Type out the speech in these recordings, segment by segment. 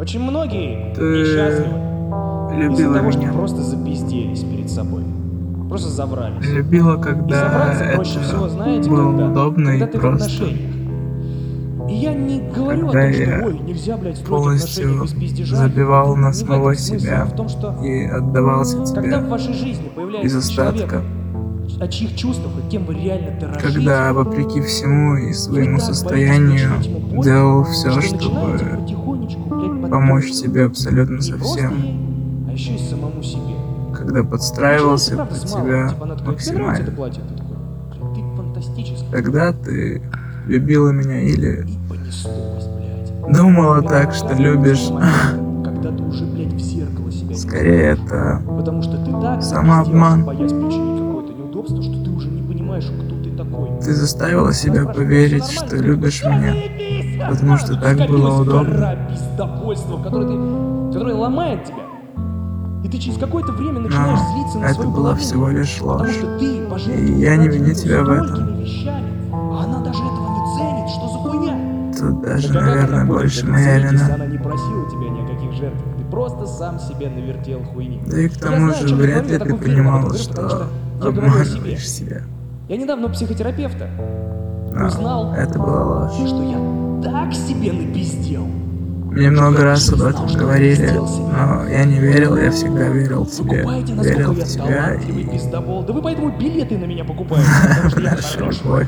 Очень многие Ты несчастливы из-за любила того, что меня. просто запизделись перед собой. Просто заврались. Любила, И когда забраться проще это всего, знаете, было удобно когда и ты в просто. отношениях. И я не говорю о Когда том, что, я ой, нельзя, блядь, строить отношения полностью без пиздежа. забивал на Не в этом самого смысл, себя а в том, что и отдавался когда тебе в вашей жизни из появляется человек, остатка. о чьих чувствах и кем вы реально дорожите, Когда, вопреки всему и вы своему так боитесь состоянию, причинить ему боль, делал все, что начинаете чтобы потихонечку, блядь, помочь поддавливать. тебе абсолютно И не со просто всем. ей, а еще и самому себе. Когда Начинается, подстраивался правда, под с малого. тебя Типа она такая, тебе нравится это максимально. платье? Ты такой, блядь, ты фантастический. Тогда ты любила меня или И понеслось, блядь. думала Это так, что оказывается любишь. момент, когда ты уже, блядь, в зеркало себя не Скорее узнаешь. это Потому что ты так самообман. запизделся, боясь причинить какое-то неудобство, что ты уже не понимаешь, кто ты такой. Ты заставила себя Спрашивают, поверить, «Всё что нормально?» любишь Всё меня, заебись! потому что так Скопилась было удобно. гора пиздобольства, которая ломает тебя. И ты через какое-то время начинаешь злиться на это свою была половину. всего лишь Потому ложь. что ты пожертвовал И я не ради виню неё тебя в этом. столькими вещами, а она даже этого не ценит. Что за хуйня? Тут даже, Да как наверное, она может больше это моя ценить, если вина. она не просила тебя ни о каких жертвах? Ты просто сам себе навертел хуйни. Да и к Я тому знаю, о же чем я вряд говорю, ли я ты так уверенно об этом понимала, говорю, потому что что я говорю о себе. обманываешь себя. Я недавно у психотерапевта Но узнал, это была ложь. что я так себе напиздел. Мне много раз об знал, этом что говорили, пиздел себе. но я не верил, я всегда верил в Вы тебе. купаете, Верил насколько в я тебя талантливый и пиздобол. Да вы поэтому билеты на меня покупаете, потому что я нашу хороший. любовь.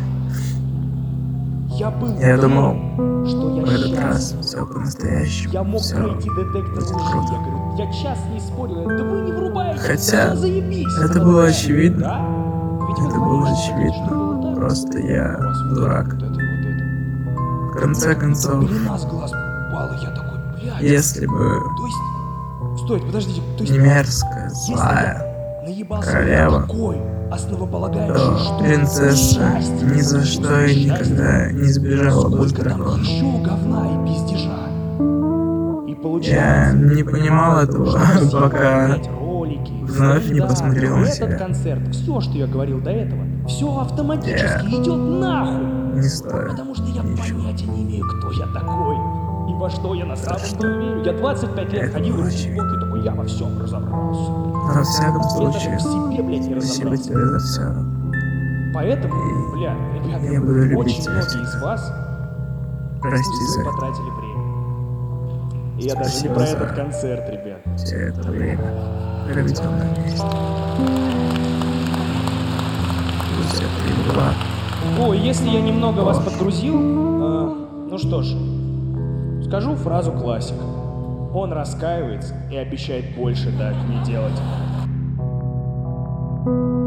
Я был Я думал, уверен, что я в этот раз счастлив. все по-настоящему. Я мог Всё пройти детектор будет лжи. круто. Я говорю, я час не спорил. Да вы не врубаете. Хотя да заебись. это было очевидно. Да? Ведь вы Это говорили, было что хотите, очевидно. чтобы было так. Просто я У вас вот дурак. это, вот это и вот это. В конце концов, Пелена с глаз упала, я такой, блядь. если бы То есть, стойте, подождите, то есть, не мерзкая, если злая я наебался королева, на такой основополагающий то штуки, принцесса счастье, ни за что и счастье, никогда не сбежала бы с сколько там драконом. еще говна и пиздежа. И Я получается, не понимал этого, что все, пока блядь, ролики, вновь не да, посмотрел на этот себя. концерт, все, что я говорил до этого, все автоматически идет нахуй. Не стоит. Потому что я Ничего. понятия не имею, кто я такой. И во что я на самом деле верю. Я 25 лет Это ходил было руки в очевидно. боки, такой, я во всем разобрался. Но во всяком Я даже случае, в себе, блядь, не спасибо разобрался. тебе за все. Поэтому, бля, ребята, я буду любить очень тебя многие из всегда. вас Прости за вы потратили время. И я даже не Спасибо про за этот концерт, ребят. все это время, проведенное вместе. Пусть это и была О, если я немного вас подгрузил, ну что ж, скажу фразу классика. Он раскаивается и обещает больше так не делать.